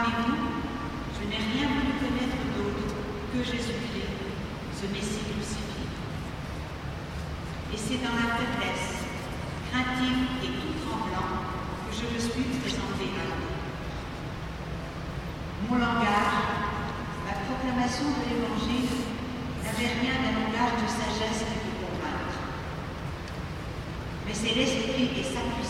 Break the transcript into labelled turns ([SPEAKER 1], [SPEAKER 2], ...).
[SPEAKER 1] Parmi vous, je n'ai rien voulu connaître d'autre que Jésus-Christ, ce Messie crucifié. Et c'est dans la faiblesse, craintive et tout tremblant que je me suis présenté à vous. Mon langage, la proclamation de l'Évangile, n'avait rien d'un langage de sagesse et de convaincre. Mais c'est l'esprit et sacrifice